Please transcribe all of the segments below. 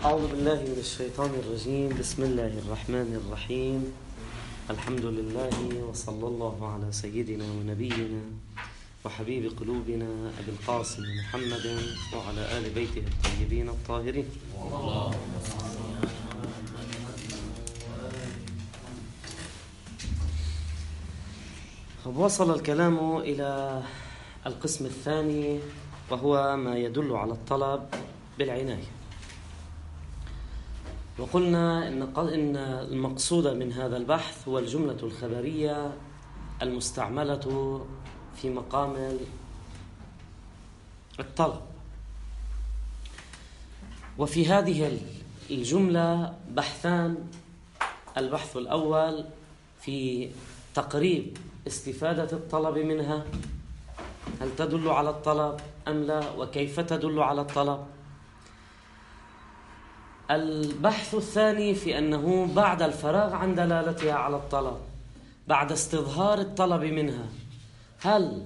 أعوذ بالله من الشيطان الرجيم. بسم الله الرحمن الرحيم. الحمد لله وصلى الله على سيدنا ونبينا وحبيب قلوبنا أبي القاسم محمد وعلى آل بيته الطيبين الطاهرين. وصل الكلام إلى القسم الثاني، وهو ما يدل على الطلب بالعناية. وقلنا إن المقصود من هذا البحث هو الجملة الخبرية المستعملة في مقام الطلب. وفي هذه الجملة بحثان. البحث الأول في تقريب استفادة الطلب منها، هل تدل على الطلب أم لا، وكيف تدل على الطلب. البحث الثاني في أنه بعد الفراغ عن دلالتها على الطلب، بعد استظهار الطلب منها، هل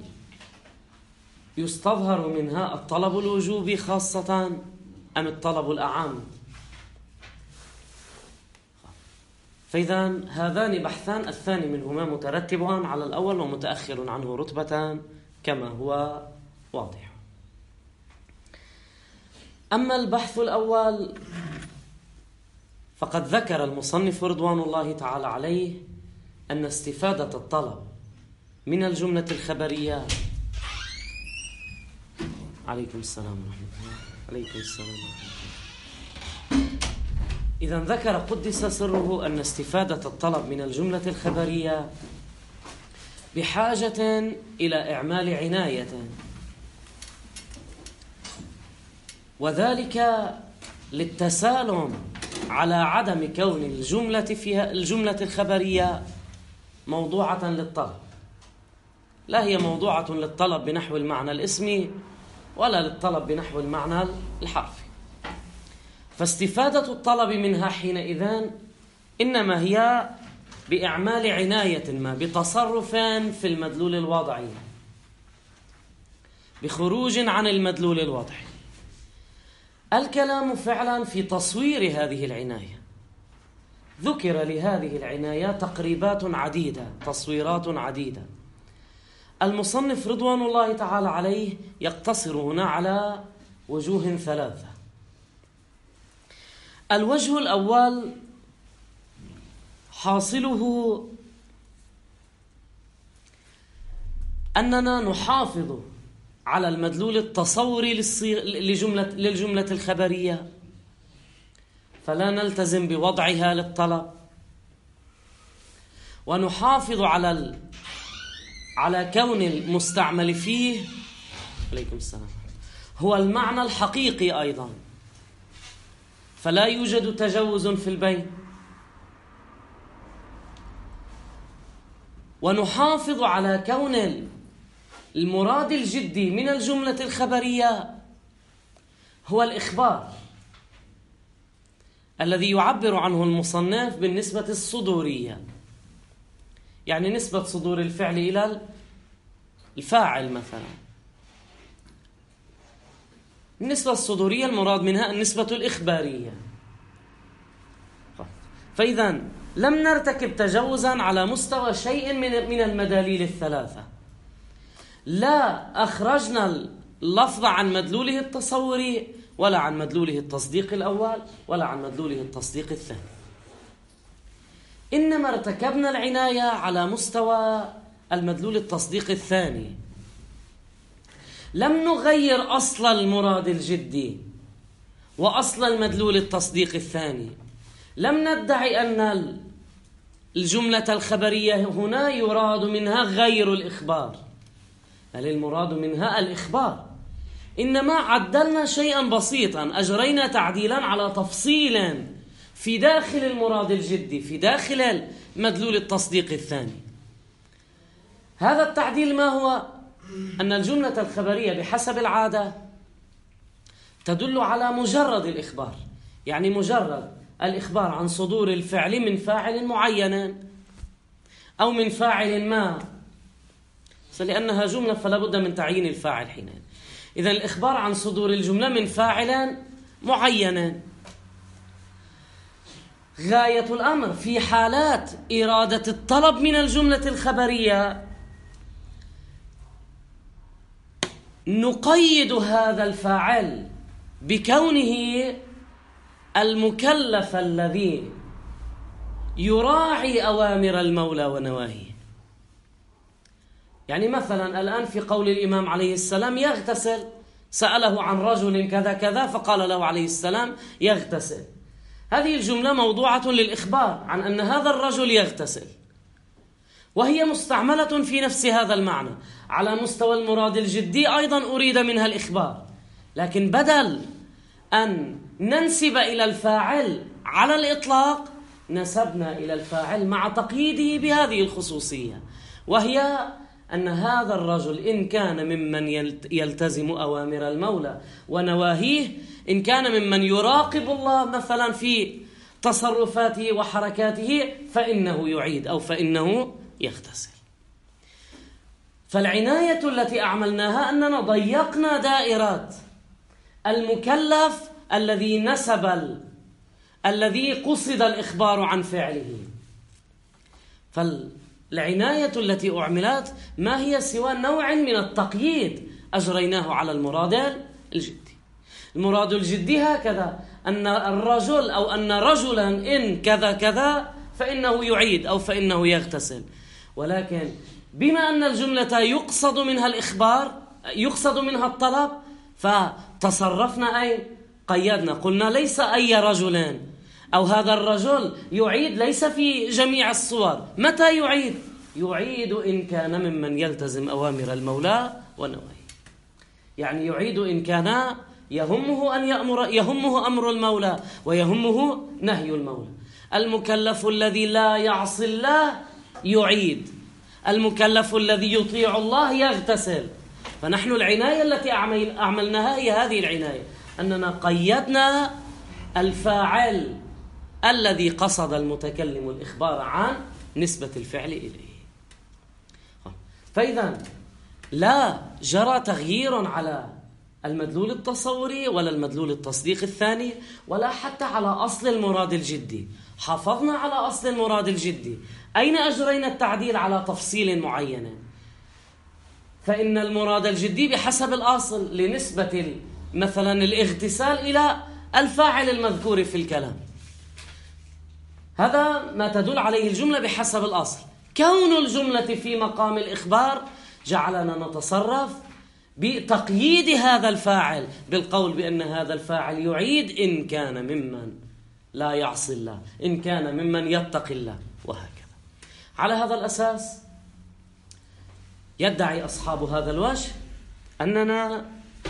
يستظهر منها الطلب الوجوبي خاصة أم الطلب الأعم؟ فإذا هذان بحثان، الثاني منهما مترتب على الأول ومتأخر عنه رتبة كما هو واضح. أما البحث الأول فقد ذكر المصنف رضوان الله تعالى عليه أن استفادة الطلب من الجملة الخبرية. عليكم السلام ورحمة الله. عليكم السلام ورحمة الله. إذن ذكر قدس سره أن استفادة الطلب من الجملة الخبرية بحاجة إلى إعمال عناية، وذلك للتسالم على عدم كون الجملة الخبرية موضوعة للطلب. لا هي موضوعة للطلب بنحو المعنى الاسمي ولا للطلب بنحو المعنى الحرفي. فاستفادة الطلب منها حينئذ إنما هي بإعمال عناية ما، بتصرف في المدلول الوضعي، بخروج عن المدلول الوضعي. الكلام فعلا في تصوير هذه العناية. ذكر لهذه العناية تقريبات عديدة، تصويرات عديدة. المصنف رضوان الله تعالى عليه يقتصر هنا على وجوه ثلاثة. الوجه الأول حاصله أننا نحافظ على المدلول التصوري للجملة الخبرية، فلا نلتزم بوضعها للطلب، ونحافظ على كون المستعمل فيه عليكم السلام هو المعنى الحقيقي أيضا، فلا يوجد تجوز في البين، ونحافظ على كون المراد الجدي من الجملة الخبرية هو الإخبار الذي يعبر عنه المصنف بالنسبة الصدورية، يعني نسبة صدور الفعل إلى الفاعل مثلا. النسبة الصدورية المراد منها النسبة الإخبارية. فإذا لم نرتكب تجوزا على مستوى شيء من المداليل الثلاثة. لا أخرجنا اللفظ عن مدلوله التصوري، ولا عن مدلوله التصديق الأول، ولا عن مدلوله التصديق الثاني. إنما ارتكبنا العناية على مستوى المدلول التصديق الثاني. لم نغير أصل المراد الجدي وأصل المدلول التصديق الثاني. لم ندعي أن الجملة الخبرية هنا يراد منها غير الإخبار، بل المراد منها الإخبار. إنما عدلنا شيئا بسيطا، أجرينا تعديلا على تفصيل في داخل المراد الجدي، في داخل مدلول التصديق الثاني. هذا التعديل ما هو؟ أن الجملة الخبرية بحسب العادة تدل على مجرد الإخبار، يعني مجرد الإخبار عن صدور الفعل من فاعل معين أو من فاعل ما، لأنها جملة فلا بد من تعيين الفاعل حينئذ. إذن الإخبار عن صدور الجملة من فاعل معين. غاية الأمر في حالات إرادة الطلب من الجملة الخبرية نقيد هذا الفاعل بكونه المكلف الذي يراعي أوامر المولى ونواهيه. يعني مثلا الآن في قول الإمام عليه السلام يغتسل، سأله عن رجل كذا كذا فقال له عليه السلام يغتسل. هذه الجملة موضوعة للإخبار عن أن هذا الرجل يغتسل، وهي مستعملة في نفس هذا المعنى. على مستوى المراد الجدي أيضا أريد منها الإخبار، لكن بدل أن ننسب إلى الفاعل على الإطلاق نسبنا إلى الفاعل مع تقييده بهذه الخصوصية، وهي أن هذا الرجل إن كان ممن يلتزم أوامر المولى ونواهيه، إن كان ممن يراقب الله مثلا في تصرفاته وحركاته، فإنه يعيد أو فإنه يغتسل. فالعناية التي أعملناها أننا ضيقنا دائرات المكلف الذي نسب الذي قصد الإخبار عن فعله. فالعناية التي أعملت ما هي سوى نوع من التقييد أجريناه على المراد الجدي. المراد الجدي هكذا أن الرجل أو أن رجلا إن كذا كذا فإنه يعيد أو فإنه يغتسل، ولكن بما أن الجملة يقصد منها الإخبار، يقصد منها الطلب، فتصرفنا أي قيدنا، قلنا ليس أي رجل أو هذا الرجل يعيد ليس في جميع الصور. متى يعيد؟ يعيد إن كان ممن يلتزم أوامر المولى ونواهيه. يعني يعيد إن كان يهمه أمر المولى ويهمه نهي المولى. المكلف الذي لا يعصي الله يعيد، المكلف الذي يطيع الله يغتسل. فنحن العناية التي أعملناها هي هذه العناية، أننا قيدنا الفاعل الذي قصد المتكلم الإخبار عن نسبة الفعل إليه. فإذا لا جرى تغيير على المدلول التصوري ولا المدلول التصديق الثاني ولا حتى على أصل المراد الجدي. حافظنا على أصل المراد الجدي. أين أجرينا التعديل؟ على تفصيل معين. فإن المراد الجدي بحسب الأصل لنسبة مثلا الاغتسال إلى الفاعل المذكور في الكلام، هذا ما تدل عليه الجملة بحسب الأصل. كون الجملة في مقام الإخبار جعلنا نتصرف بتقييد هذا الفاعل بالقول بأن هذا الفاعل يعيد إن كان ممن لا يعصي الله، إن كان ممن يتقي الله، وهكذا. على هذا الأساس يدعي أصحاب هذا الوجه أننا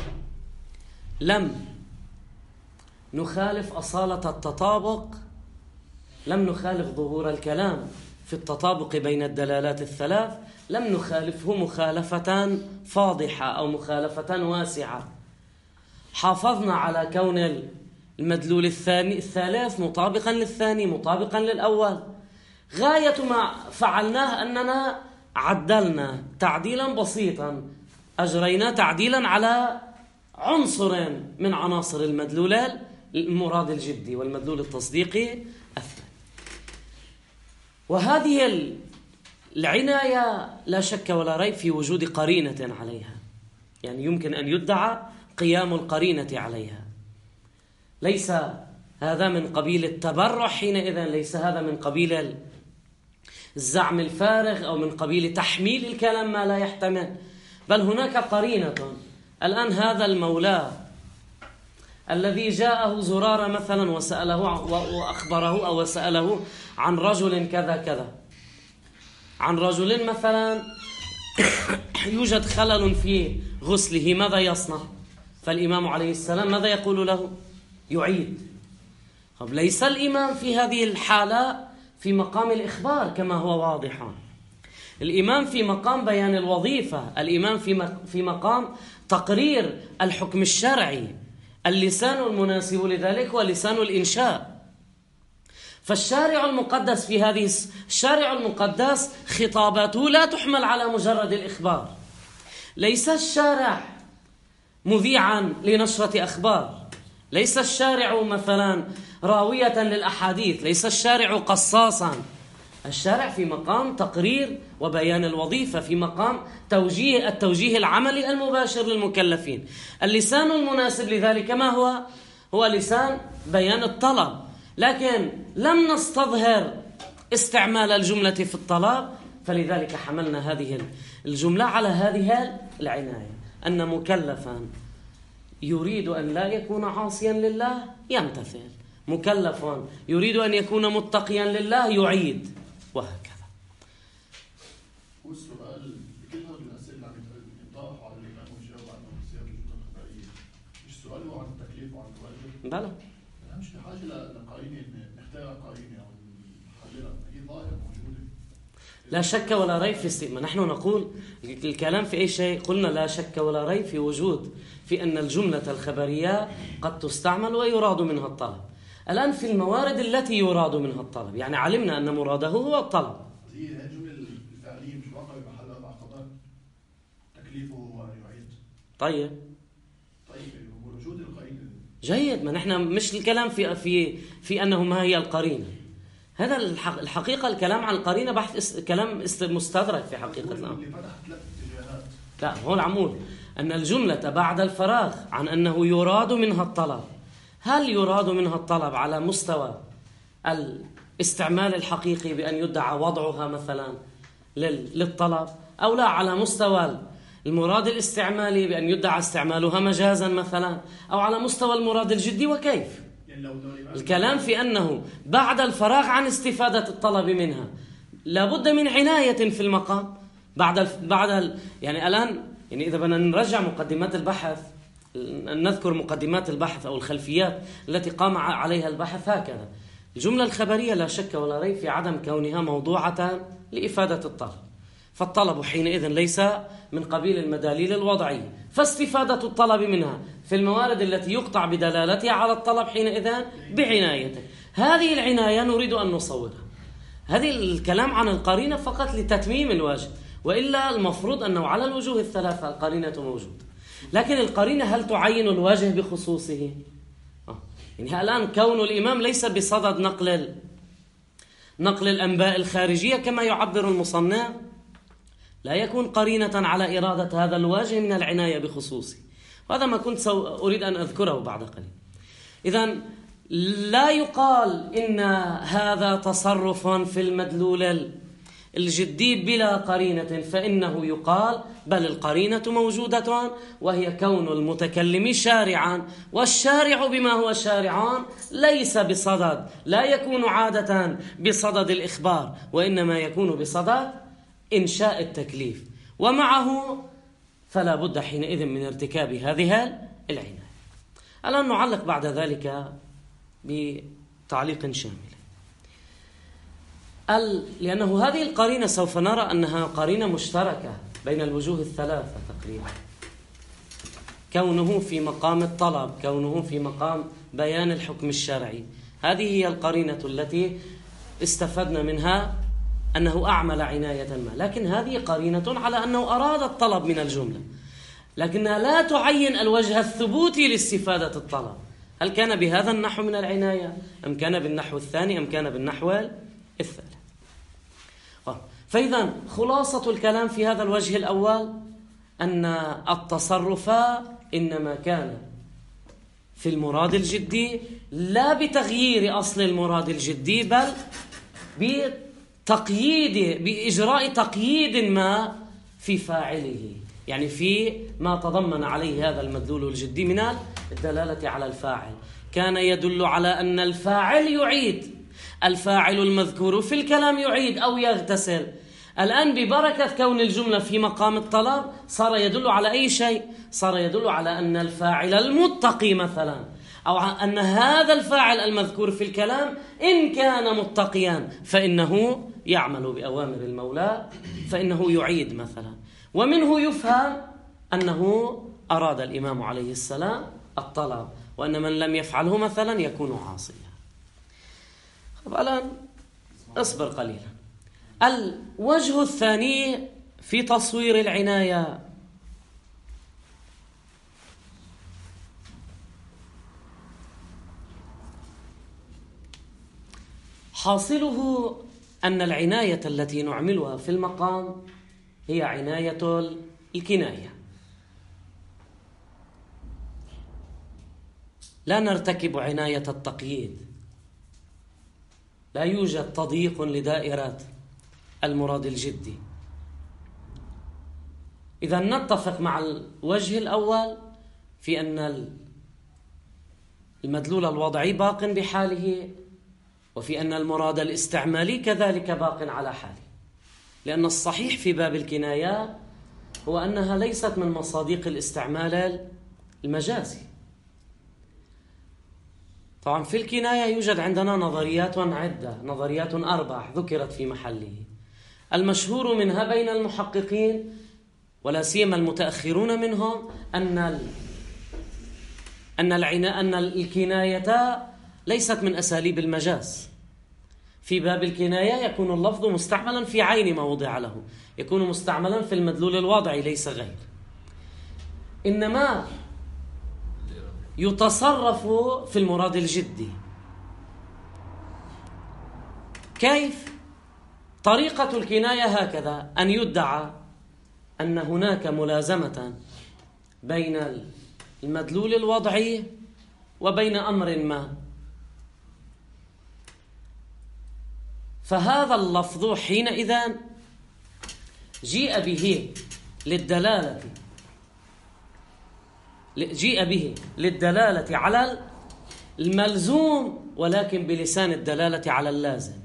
لم نخالف أصالة التطابق، لم نخالف ظهور الكلام في التطابق بين الدلالات الثلاث، لم نخالفه مخالفة فاضحة أو مخالفة واسعة. حافظنا على كون المدلول الثالث مطابقا للثاني مطابقا للأول. غاية ما فعلناه أننا عدلنا تعديلا بسيطا، أجرينا تعديلا على عنصر من عناصر المدلول المراد الجدي والمدلول التصديقي الثاني. وهذه العناية لا شك ولا ريب في وجود قرينة عليها، يعني يمكن أن يدعى قيام القرينة عليها. ليس هذا من قبيل التبرع حينئذ، ليس هذا من قبيل الزعم الفارغ أو من قبيل تحميل الكلام ما لا يحتمل، بل هناك قرينة. الآن هذا المولى الذي جاءه زرارة مثلا وسأله وأخبره أو سأله عن رجل كذا كذا، عن رجل مثلا يوجد خلل في غسله، ماذا يصنع؟ فالإمام عليه السلام ماذا يقول له؟ يعيد. طب ليس الإمام في هذه الحالة في مقام الإخبار كما هو واضح، الإمام في مقام بيان الوظيفة، الإمام في مقام تقرير الحكم الشرعي، اللسان المناسب لذلك هو لسان الإنشاء. فالشارع المقدس في هذه الشارع المقدس خطاباته لا تحمل على مجرد الإخبار. ليس الشارع مذيعا لنشرة أخبار، ليس الشارع مثلا راوية للأحاديث، ليس الشارع قصاصا. الشارع في مقام تقرير وبيان الوظيفة، في مقام التوجيه العملي المباشر للمكلفين. اللسان المناسب لذلك ما هو؟ هو لسان بيان الطلب، لكن لم نستظهر استعمال الجملة في الطلب، فلذلك حملنا هذه الجملة على هذه العناية، أن مكلفا يريد أن لا يكون عاصيا لله يمتثل، مكلف يريد أن يكون متقيا لله يعيد، وهكذا. والسؤال بكل هذه الأسئلة اللي عم يطرح على الإمام ويجاوب عنه بسياق الجملة الخبرية، مش السؤال هو عن التكليف وعن الواجب؟ بلى. أنا مش بحاجة لقرينة نختار قرينة أو نحللها، هي ظاهرة موجودة. لا شك ولا ريب في استئمان. نحن نقول الكلام في أي شيء قلنا لا شك ولا ريب في وجود في أن الجملة الخبرية قد تستعمل ويراد منها الطلب. الآن في الموارد التي يراد منها الطلب، يعني علمنا أن مراده هو الطلب. هي الجملة الفعلية مش واقع بمحل أربع خبر، تكليفه هو أن يعيد. طيب وجود القرينة جيد. ما نحن مش الكلام في أنه ما هي القرينة. هذا الحقيقة الكلام عن القرينة بحث كلام مستدرك في حقيقة الأمر. اللي فتحت ثلاث اتجاهات. لا، هو العمول أن الجملة بعد الفراغ عن أنه يراد منها الطلب، هل يراد منها الطلب على مستوى الاستعمال الحقيقي بأن يدعى وضعها مثلا للطلب، أو لا على مستوى المراد الاستعمالي بأن يدعى استعمالها مجازا مثلا، أو على مستوى المراد الجدي، وكيف؟ الكلام في أنه بعد الفراغ عن استفادة الطلب منها لابد من عناية في المقام يعني الآن يعني إذا بدنا نرجع مقدمات البحث، نذكر مقدمات البحث أو الخلفيات التي قام عليها البحث. هكذا الجملة الخبرية لا شك ولا ريب في عدم كونها موضوعة لإفادة الطلب، فالطلب حينئذ ليس من قبيل المداليل الوضعية، فاستفادة الطلب منها في الموارد التي يقطع بدلالتها على الطلب حينئذ بعنايته. هذه العناية نريد أن نصورها. هذه الكلام عن القرينة فقط لتتميم الواجب، وإلا المفروض أنه على الوجوه الثلاثة القرينة موجودة. لكن القرينة هل تعين الوجه بخصوصه؟ يعني الآن كون الإمام ليس بصدد نقل الأنباء الخارجية كما يعبر المصنع لا يكون قرينة على إرادة هذا الوجه من العناية بخصوصه، وهذا ما كنت أريد أن أذكره بعد قليل. إذن لا يقال إن هذا تصرف في المدلول الجدي بلا قرينة، فإنه يقال بل القرينة موجودة، وهي كون المتكلم شارعا، والشارع بما هو شارعان ليس بصدد، لا يكون عادة بصدد الإخبار، وإنما يكون بصدد إنشاء التكليف، ومعه فلا بد حينئذ من ارتكاب هذه العناية. الآن نعلق بعد ذلك بتعليق شامل، لأنه هذه القرينة سوف نرى أنها قرينة مشتركة بين الوجوه الثلاثة تقريبا، كونه في مقام الطلب، كونه في مقام بيان الحكم الشرعي. هذه هي القرينة التي استفدنا منها أنه أعمل عناية ما، لكن هذه قرينة على أنه أراد الطلب من الجملة، لكنها لا تعين الوجه الثبوتي لاستفادة الطلب. هل كان بهذا النحو من العناية، أم كان بالنحو الثاني، أم كان بالنحو الثالث؟ فإذا خلاصة الكلام في هذا الوجه الأول أن التصرف إنما كان في المراد الجدي، لا بتغيير أصل المراد الجدي، بل بإجراء تقييد ما في فاعله، يعني في ما تضمن عليه هذا المدلول الجدي من الدلالة على الفاعل. كان يدل على أن الفاعل يعيد، الفاعل المذكور في الكلام يعيد أو يغتسل. الآن ببركة كون الجملة في مقام الطلب صار يدل على أي شيء؟ صار يدل على أن الفاعل المتقي مثلا، أو أن هذا الفاعل المذكور في الكلام إن كان متقيا فإنه يعمل بأوامر المولى، فإنه يعيد مثلا. ومنه يفهم أنه أراد الإمام عليه السلام الطلب، وأن من لم يفعله مثلا يكون عاصيا. الآن اصبر قليلا. الوجه الثاني في تصوير العناية حاصله أن العناية التي نعملها في المقام هي عناية الكناية، لا نرتكب عناية التقييد، لا يوجد تضييق لدائرة المراد الجدي. إذا نتفق مع الوجه الأول في أن المدلول الوضعي باق بحاله، وفي أن المراد الاستعمالي كذلك باق على حاله، لأن الصحيح في باب الكناية هو أنها ليست من مصادق الاستعمال المجازي. طبعا في الكناية يوجد عندنا نظريات عدة، نظريات 4 ذكرت في محله. المشهور منها بين المحققين ولا سيما المتأخرون منهم أن الكناية ليست من أساليب المجاز. في باب الكناية يكون اللفظ مستعملا في عين ما وضع له، يكون مستعملا في المدلول الوضعي ليس غير، إنما يتصرف في المراد الجدي. كيف؟ طريقة الكناية هكذا: أن يدعى أن هناك ملازمة بين المدلول الوضعي وبين أمر ما، فهذا اللفظ حينئذ جيء به للدلالة على الملزوم، ولكن بلسان الدلالة على اللازم.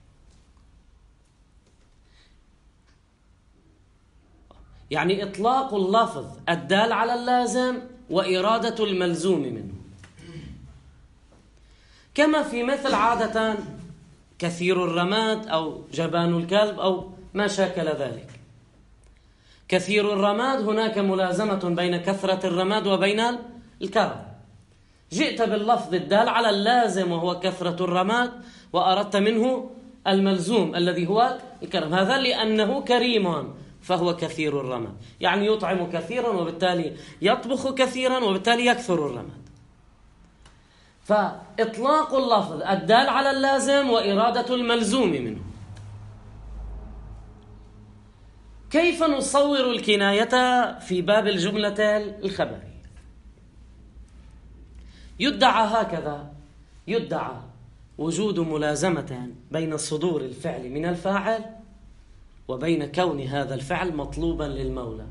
يعني إطلاق اللفظ الدال على اللازم وإرادة الملزوم منه، كما في مثل عادة كثير الرماد أو جبان الكلب أو ما شاكل ذلك. كثير الرماد هناك ملازمة بين كثرة الرماد وبين الكرم. جئت باللفظ الدال على اللازم وهو كثرة الرماد، وأردت منه الملزوم الذي هو الكرم. هذا لأنه كريم فهو كثير الرماد، يعني يطعم كثيرا وبالتالي يطبخ كثيرا وبالتالي يكثر الرماد. فإطلاق اللفظ الدال على اللازم وإرادة الملزوم منه. كيف نصور الكناية في باب الجملة الخبرية؟ يدعى هكذا: يدعى وجود ملازمة بين صدور الفعل من الفاعل وبين كون هذا الفعل مطلوبا للمولى،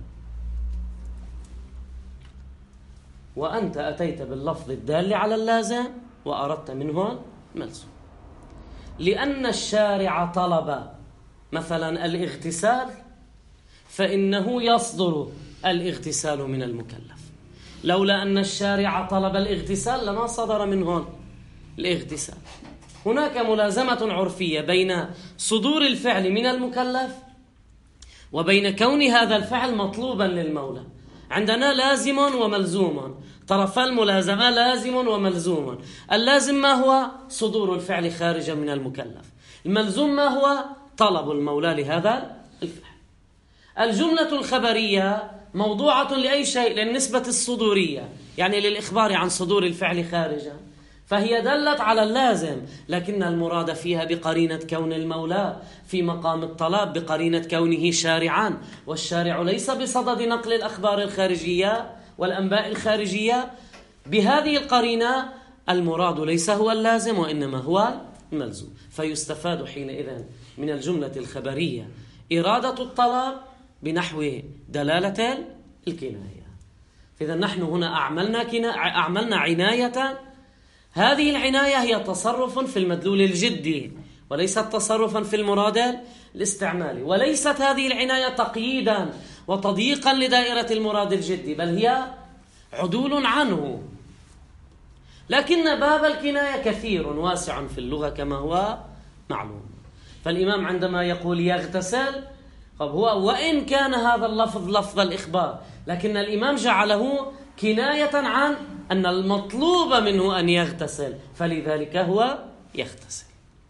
وأنت أتيت باللفظ الدال على اللازم وأردت منه الملزوم. لأن الشارع طلب مثلا الاغتسال، فإنه يصدر الاغتسال من المكلف. لولا أن الشارع طلب الاغتسال لما صدر منه الاغتسال. هناك ملازمة عرفية بين صدور الفعل من المكلف وبين كون هذا الفعل مطلوبا للمولى. عندنا لازم وملزوم، طرفا الملازمة لازم وملزوم. اللازم ما هو؟ صدور الفعل خارجا من المكلف. الملزوم ما هو؟ طلب المولى لهذا الفعل. الجملة الخبرية موضوعة لأي شيء؟ للنسبة الصدورية، يعني للإخبار عن صدور الفعل خارجا، فهي دلت على اللازم، لكن المراد فيها بقرينة كون المولى في مقام الطلب، بقرينة كونه شارعا، والشارع ليس بصدد نقل الأخبار الخارجية والأنباء الخارجية. بهذه القرينة المراد ليس هو اللازم وإنما هو الملزوم. فيستفاد حينئذ من الجملة الخبرية إرادة الطلب بنحو دلالة الكناية. إذا نحن هنا أعملنا عناية. هذه العناية هي تصرف في المدلول الجدي وليست تصرفا في المراد الاستعمالي، وليست هذه العناية تقييدا وتضييقا لدائرة المراد الجدي، بل هي عدول عنه. لكن باب الكناية كثير واسع في اللغة كما هو معلوم. فالإمام عندما يقول يغتسل، هو وإن كان هذا اللفظ لفظ الإخبار، لكن الإمام جعله كناية عن أن المطلوب منه أن يغتسل، فلذلك هو يغتسل.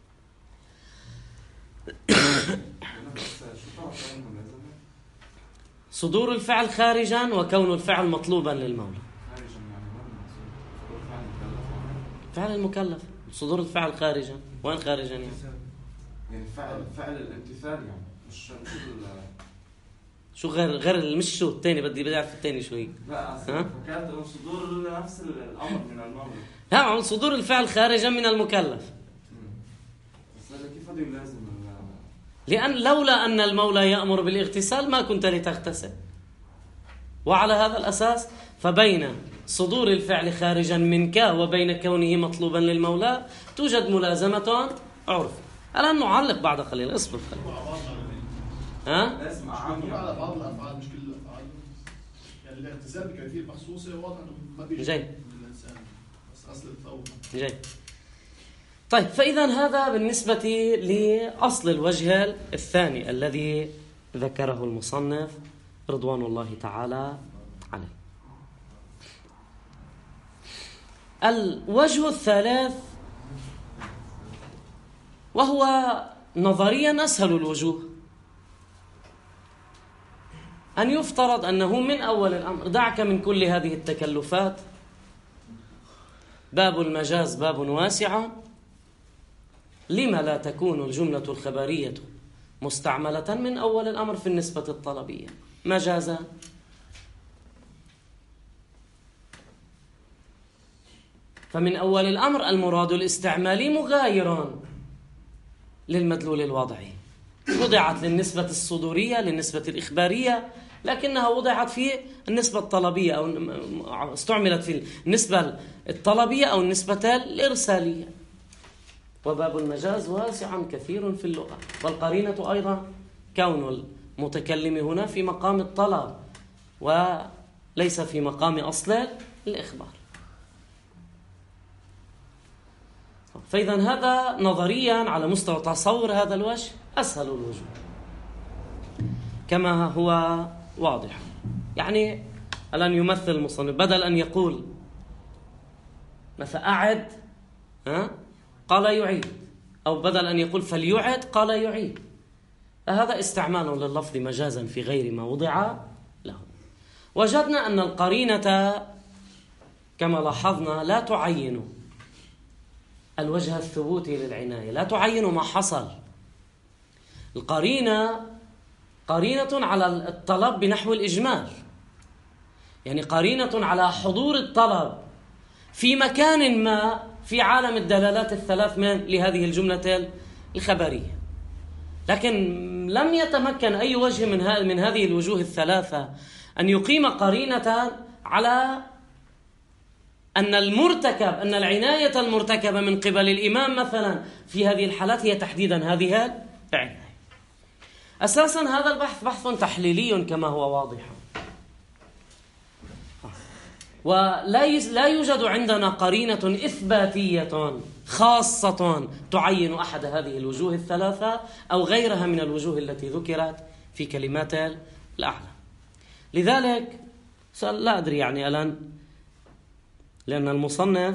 صدور الفعل خارجا وكون الفعل مطلوبا للمولى. فعل المكلف صدور الفعل خارجا. وين خارجا يعني؟ يعني فعل الامتثال يعني مش شو غير مش شو الثاني، بدي أعرف الثاني شو هي. لا فكرت صدور نفس الأمر من المولى. لا، صدور الفعل خارجا من المكلف. بس هذا كيف هذا لازم؟ لأن لولا أن المولى يأمر بالاغتسال ما كنت لتغتسل. وعلى هذا الأساس فبين صدور الفعل خارجا منك وبين كونه مطلوبا للمولى توجد ملازمة عرف. الآن نعلق بعد قليل، اصبر قليل. لازم على بعض الأفعال مش كل الأفعال. يعني الاغتسال بكثير مخصوصة واضح إنه ما بيجي من الإنسان، بس أصل الثوب. جاي. طيب، فإذا هذا بالنسبة لأصل الوجه الثاني الذي ذكره المصنف رضوان الله تعالى عليه. الوجه الثالث وهو نظريا أسهل الوجوه، أن يفترض أنه من أول الأمر، دعك من كل هذه التكلفات، باب المجاز باب واسع، لما لا تكون الجملة الخبرية مستعملة من أول الأمر في النسبة الطلبية مجازا؟ فمن أول الأمر المراد الاستعمالي مغاير للمدلول الوضعي، وضعت للنسبة الصدورية للنسبة الإخبارية، لكنها وضعت في النسبة الطلبية أو استعملت في النسبة الطلبية أو النسبة الإرسالية. وباب المجاز واسع كثير في اللغة، والقرينة أيضا كون المتكلم هنا في مقام الطلب وليس في مقام أصل الإخبار. فإذا هذا نظريا على مستوى تصور هذا الوجه أسهل الوجوه كما هو واضح. يعني الآن يمثل المصنف بدل أن يقول مثلا أعد قال يعيد، أو بدل أن يقول فليعد قال يعيد. هذا استعمال لللفظ مجازا في غير ما وضع له. وجدنا أن القرينة كما لاحظنا لا تعين الوجه الثبوتي للعناية، لا تعين ما حصل. القرينة قرينة على الطلب بنحو الإجمال، يعني قرينة على حضور الطلب في مكان ما في عالم الدلالات الثلاث من لهذه الجملة الخبرية. لكن لم يتمكن أي وجه من هذه الوجوه الثلاثة أن يقيم قرينة على أن أن العناية المرتكبة من قبل الإمام مثلا في هذه الحالات هي تحديدا هذه العناية. أساسا هذا البحث بحث تحليلي كما هو واضح، ولا يوجد عندنا قرينة إثباتية خاصة تعين أحد هذه الوجوه الثلاثة أو غيرها من الوجوه التي ذكرت في كلمات الأعلى. لذلك لا أدري يعني الآن، لأن المصنف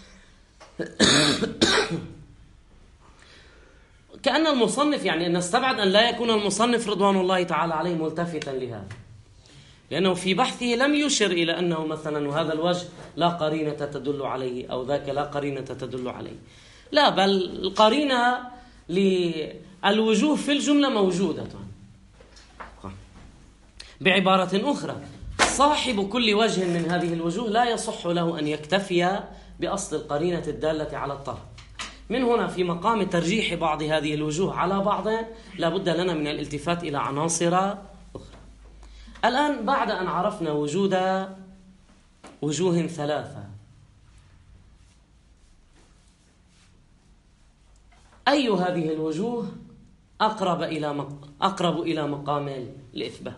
كأن المصنف يعني نستبعد أن لا يكون المصنف رضوان الله تعالى عليه ملتفتا لهذا، لأنه في بحثه لم يشر إلى أنه مثلا وهذا الوجه لا قرينة تدل عليه أو ذاك لا قرينة تدل عليه، لا، بل القرينة للوجوه في الجملة موجودة. بعبارة أخرى، صاحب كل وجه من هذه الوجوه لا يصح له أن يكتفي بأصل القرينة الدالة على الطلب. من هنا في مقام ترجيح بعض هذه الوجوه على بعض لا بد لنا من الالتفات إلى عناصر أخرى. الآن بعد أن عرفنا وجود وجوه ثلاثة، أي هذه الوجوه أقرب إلى مقام الإثبات؟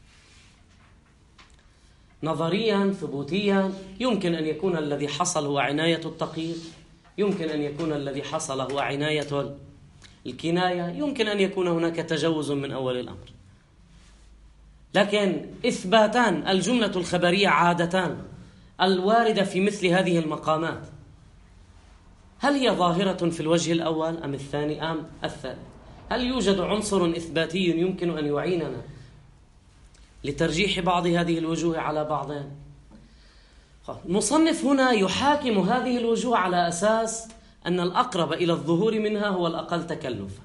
نظريا ثبوتيا يمكن أن يكون الذي حصل هو عناية التقييد، يمكن أن يكون الذي حصل هو عناية الكناية، يمكن أن يكون هناك تجوز من أول الأمر. لكن إثباتان الجملة الخبرية عادتان الواردة في مثل هذه المقامات، هل هي ظاهرة في الوجه الأول أم الثاني أم الثالث؟ هل يوجد عنصر إثباتي يمكن أن يعيننا لترجيح بعض هذه الوجوه على بعضها؟ المصنف هنا يحاكم هذه الوجوه على أساس أن الأقرب إلى الظهور منها هو الأقل تكلفا،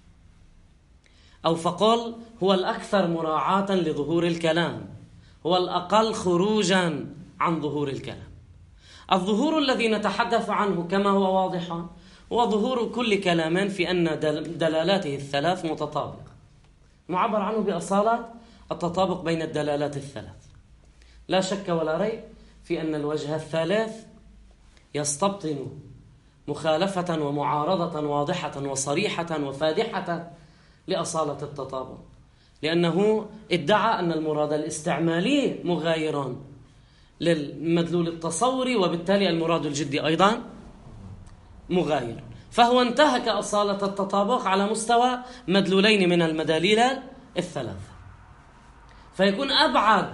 أو فقل هو الأكثر مراعاة لظهور الكلام، هو الأقل خروجا عن ظهور الكلام. الظهور الذي نتحدث عنه كما هو واضح هو ظهور كل كلام في أن دلالاته الثلاث متطابقة، معبر عنه بأصالة التطابق بين الدلالات الثلاث. لا شك ولا ريب في أن الوجه الثالث يستبطن مخالفة ومعارضة واضحة وصريحة وفادحة لأصالة التطابق، لأنه ادعى أن المراد الاستعمالي مغاير للمدلول التصوري، وبالتالي المراد الجدي أيضا مغاير، فهو انتهك أصالة التطابق على مستوى مدلولين من المداليل الثلاثة، فيكون أبعد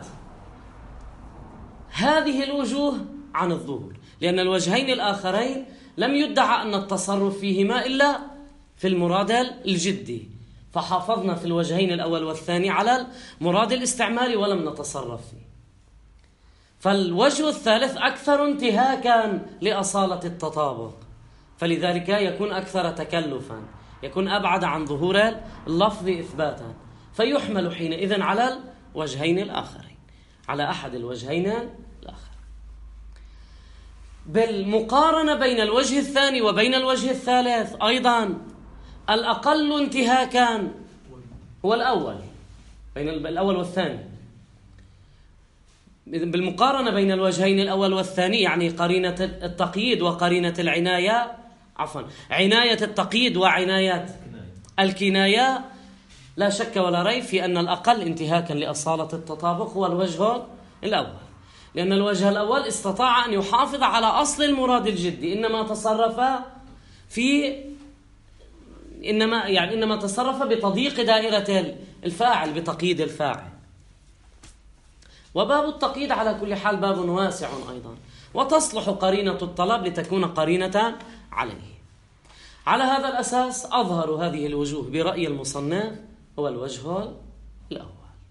هذه الوجوه عن الظهور، لأن الوجهين الآخرين لم يدعى أن التصرف فيهما إلا في المراد الجدي، فحافظنا في الوجهين الأول والثاني على المراد الاستعمالي ولم نتصرف فيه. فالوجه الثالث أكثر انتهاكا لأصالة التطابق، فلذلك يكون أكثر تكلفا، يكون أبعد عن ظهور اللفظ إثباتا، فيحمل حينئذ على الوجهين الآخرين، على أحد الوجهين الآخر. بالمقارنة بين الوجه الثاني وبين الوجه الثالث أيضا الأقل انتهاكا هو الأول، بين الأول والثاني. بالمقارنة بين الوجهين الأول والثاني يعني قرينة التقييد وقرينة العناية، عناية التقييد وعناية الكناية، لا شك ولا ريب في أن الأقل انتهاكا لأصالة التطابق هو الوجه الأول، لأن الوجه الأول استطاع أن يحافظ على أصل المراد الجدي، إنما تصرف بتضييق دائرة الفاعل، بتقييد الفاعل. وباب التقييد على كل حال باب واسع أيضا، وتصلح قرينة الطلب لتكون قرينة عليه. على هذا الأساس أظهر هذه الوجوه برأي المصنف هو الوجه الأول.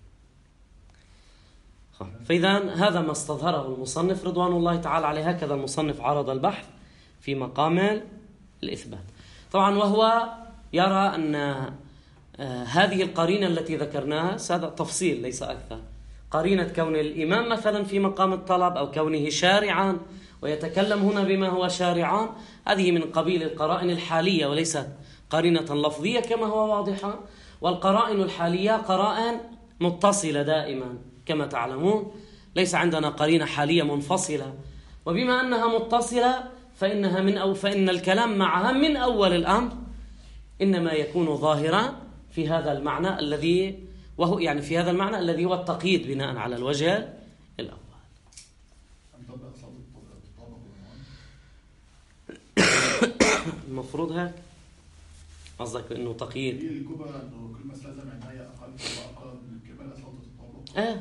فإذا هذا ما استظهره المصنف رضوان الله تعالى عليه، هكذا المصنف عرض البحث في مقام الإثبات. طبعا وهو يرى أن هذه القرينة التي ذكرناها، هذا تفصيل ليس أكثر، قرينة كون الإمام مثلا في مقام الطلب أو كونه شارعا ويتكلم هنا بما هو شارعان، هذه من قبيل القرائن الحالية وليست قرينة لفظية كما هو واضحة. والقرائن الحالية قرائن متصلة دائما كما تعلمون، ليس عندنا قرينة حالية منفصلة، وبما أنها متصلة فإن الكلام معها من أول الأمر إنما يكون ظاهرا في هذا المعنى الذي وهو في هذا المعنى الذي هو التقييد بناء على الوجه الأول. المفروض هيك قصدك انه تقييد الكبرى انه كل مسألة زي عناية اقل واقل من كمال اصالة التطابق.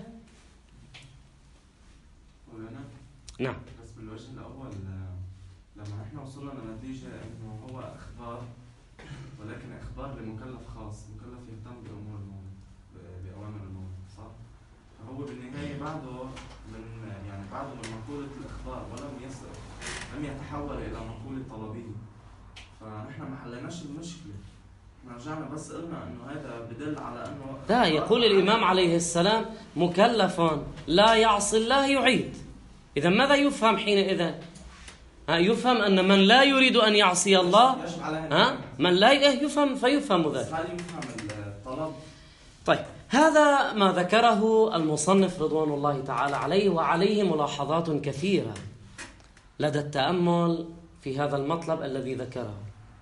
نعم. بس بالوجه الاول لما احنا وصلنا لنتيجة انه هو اخبار، ولكن اخبار لمكلف خاص، مكلف يهتم بامور المولد، باوامر المولد، صح؟ فهو بالنهاية بعده من مقولة الاخبار، لم يتحول الى مقولة طلبية. فنحن ما حليناش المشكلة، رجعنا بس قلنا انه هذا بدل على انه لا، يقول الامام عليه السلام مكلف لا يعصي الله يعيد. اذا ماذا يفهم حينئذ؟ يفهم ان من لا يريد ان يعصي الله من لا يفهم، فيفهم ذلك. هل يفهم الطلب؟ طيب، هذا ما ذكره المصنف رضوان الله تعالى عليه، وعليه ملاحظات كثيرة لدى التأمل في هذا المطلب الذي ذكره.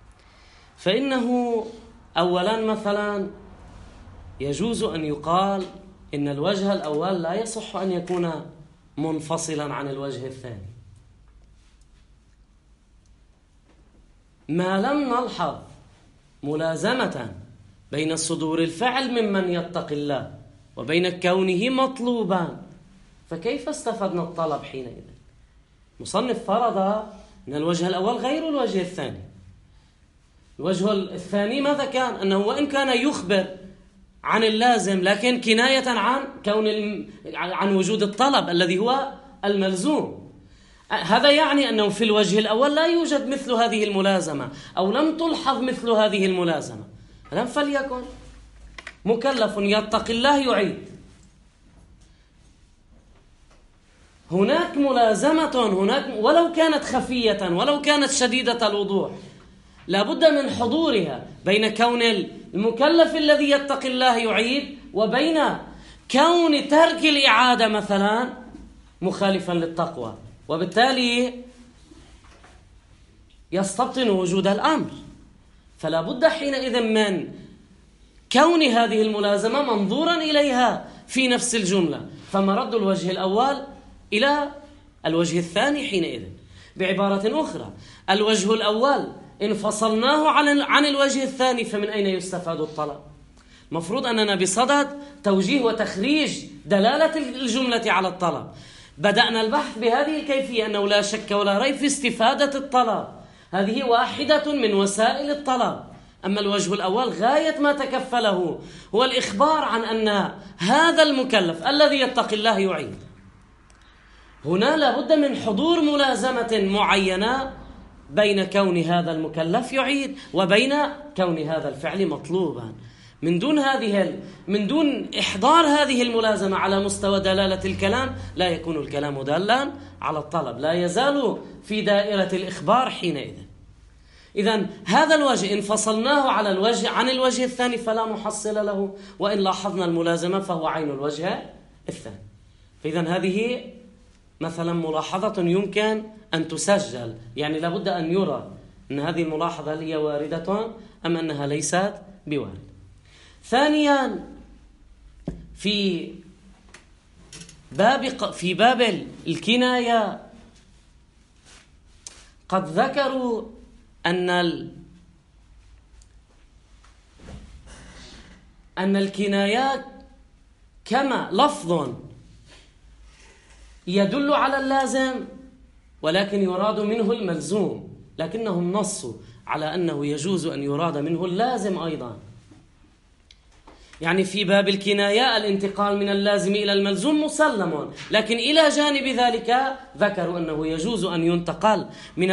فإنه أولا مثلا يجوز أن يقال إن الوجه الأول لا يصح أن يكون منفصلا عن الوجه الثاني، ما لم نلحظ ملازمة بين صدور الفعل ممن يتقي الله وبين كونه مطلوبا، فكيف استفدنا الطلب حينئذ؟ مصنف فرض أن الوجه الأول غير الوجه الثاني. الوجه الثاني ماذا كان؟ أنه وإن كان يخبر عن اللازم لكن كناية عن وجود الطلب الذي هو الملزوم. هذا يعني أنه في الوجه الأول لا يوجد مثل هذه الملازمة أو لم تلحظ مثل هذه الملازمة. لم فليكن مكلف يتقي الله يعيد. هناك ملازمة، هناك ولو كانت خفية ولو كانت شديدة الوضوح، لا بد من حضورها بين كون المكلف الذي يتقي الله يعيد وبين كون ترك الإعادة مثلا مخالفا للتقوى، وبالتالي يستبطن وجود الأمر. فلا بد حينئذ من كون هذه الملازمة منظورا إليها في نفس الجملة، فمرد الوجه الأول إلى الوجه الثاني حينئذ. بعبارة أخرى، الوجه الأول إن فصلناه عن الوجه الثاني فمن أين يستفاد الطلب؟ المفروض أننا بصدد توجيه وتخريج دلالة الجملة على الطلب. بدأنا البحث بهذه الكيفية، أنه لا شك ولا ريب في استفادة الطلب، هذه واحدة من وسائل الطلب. أما الوجه الأول غاية ما تكفله هو الإخبار عن أن هذا المكلف الذي يتقي الله يعيد. هنا لابد من حضور ملازمة معينة بين كون هذا المكلف يعيد وبين كون هذا الفعل مطلوبا. من دون إحضار هذه الملازمة على مستوى دلالة الكلام لا يكون الكلام دالا على الطلب، لا يزال في دائرة الإخبار حينئذ. إذن هذا الوجه إن فصلناه عن الوجه الثاني فلا محصل له، وإن لاحظنا الملازمة فهو عين الوجه الثاني. فإذن هذه مثلا ملاحظة يمكن أن تسجل، يعني لابد أن يرى أن هذه الملاحظة هي واردة أم أنها ليست بواردة. ثانيا، في باب الكناية قد ذكروا أن الكنايات كما لفظ يدل على اللازم ولكن يراد منه الملزوم، لكنهم نصوا على أنه يجوز أن يراد منه اللازم أيضا. يعني في باب الكناية الانتقال من اللازم إلى الملزوم مسلم، لكن إلى جانب ذلك ذكروا أنه يجوز أن ينتقل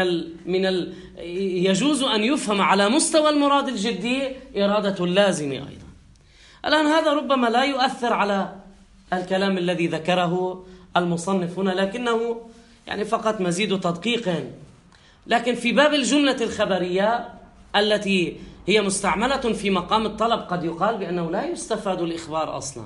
يجوز أن يفهم على مستوى المراد الجدي إرادة اللازم أيضا. الآن هذا ربما لا يؤثر على الكلام الذي ذكره المصنف هنا، لكنه يعني فقط مزيد تدقيق. لكن في باب الجملة الخبرية التي هي مستعملة في مقام الطلب قد يقال بأنه لا يستفاد الإخبار أصلا،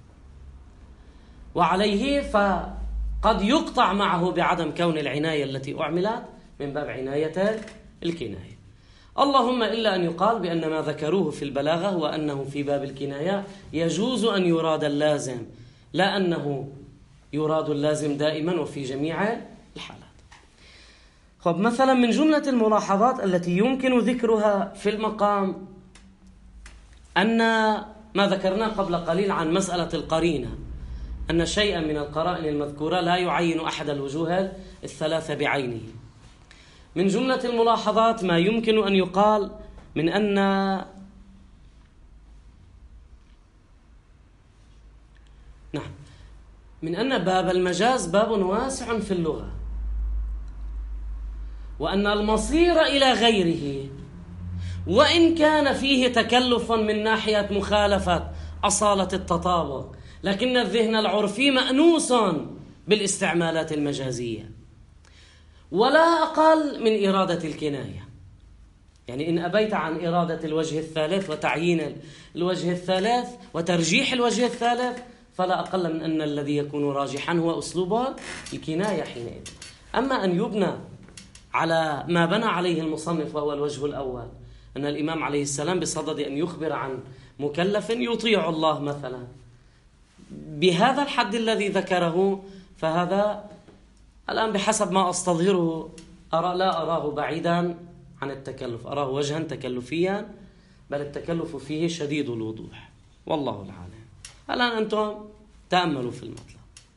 وعليه فقد يقطع معه بعدم كون العناية التي أعملت من باب عناية الكناية. اللهم إلا أن يقال بأن ما ذكروه في البلاغة هو أنه في باب الكناية يجوز أن يراد اللازم، لا أنه يراد اللازم دائما وفي جميع الحالات. خب، مثلا من جملة الملاحظات التي يمكن ذكرها في المقام أن ما ذكرناه قبل قليل عن مسألة القرينة، أن شيئا من القرائن المذكورة لا يعين أحد الوجوه الثلاثة بعينه. من جملة الملاحظات ما يمكن أن يقال من أن باب المجاز باب واسع في اللغة، وأن المصير إلى غيره وإن كان فيه تكلف من ناحية مخالفة أصالة التطابق، لكن الذهن العرفي مأنوس بالاستعمالات المجازية، ولا أقل من إرادة الكناية. يعني إن أبيت عن إرادة الوجه الثالث وتعيين الوجه الثالث وترجيح الوجه الثالث، فلا أقل من أن الذي يكون راجحا هو أسلوب الكناية حينئذ. أما أن يبنى على ما بنى عليه المصنف وهو الوجه الأول، أن الإمام عليه السلام بصدد أن يخبر عن مكلف يطيع الله مثلا بهذا الحد الذي ذكره، فهذا الآن بحسب ما أستظهره لا أراه بعيدا عن التكلف، أراه وجها تكلفيا، بل التكلف فيه شديد الوضوح، والله العالم. الآن أنتم تأملوا في المطلب.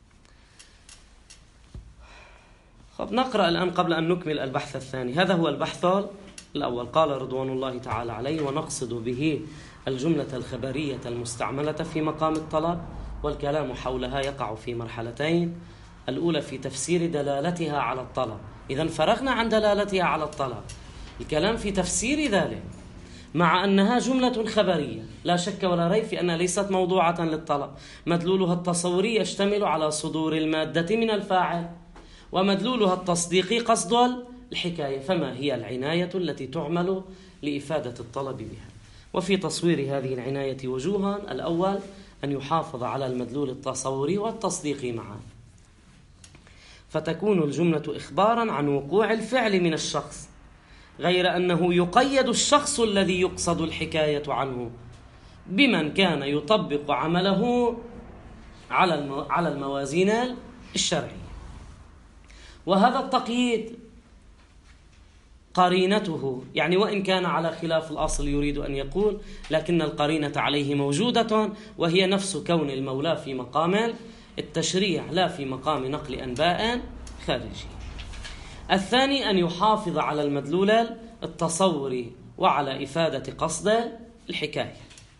طب نقرأ الآن قبل أن نكمل البحث الثاني. هذا هو البحث الأول. قال رضوان الله تعالى عليه: ونقصد به الجملة الخبرية المستعملة في مقام الطلب، والكلام حولها يقع في مرحلتين: الأولى في تفسير دلالتها على الطلب. إذن فرغنا عن دلالتها على الطلب، الكلام في تفسير ذلك، مع أنها جملة خبرية لا شك ولا ريب في أنها ليست موضوعة للطلب. مدلولها التصوري يشتمل على صدور المادة من الفاعل، ومدلولها التصديقي قصد الحكاية. فما هي العناية التي تعمل لإفادة الطلب بها؟ وفي تصوير هذه العناية وجوها: الأول أن يحافظ على المدلول التصوري والتصديقي معا، فتكون الجملة إخبارا عن وقوع الفعل من الشخص، غير أنه يقيد الشخص الذي يقصد الحكاية عنه بمن كان يطبق عمله على الموازين الشرعية. وهذا التقييد قرينته، يعني وإن كان على خلاف الأصل يريد أن يقول، لكن القرينة عليه موجودة، وهي نفس كون المولى في مقام التشريع لا في مقام نقل أنباء خارجي. الثاني أن يحافظ على المدلول التصوري وعلى إفادة قصد الحكاية،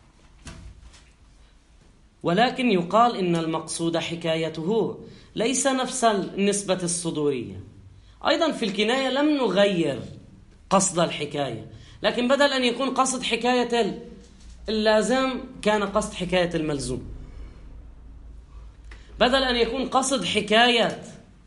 ولكن يقال إن المقصود حكايته ليس نفس النسبة الصدورية. أيضا في الكناية لم نغير قصد الحكاية، لكن بدل أن يكون قصد حكاية اللازم كان قصد حكاية الملزوم، بدل أن يكون قصد حكاية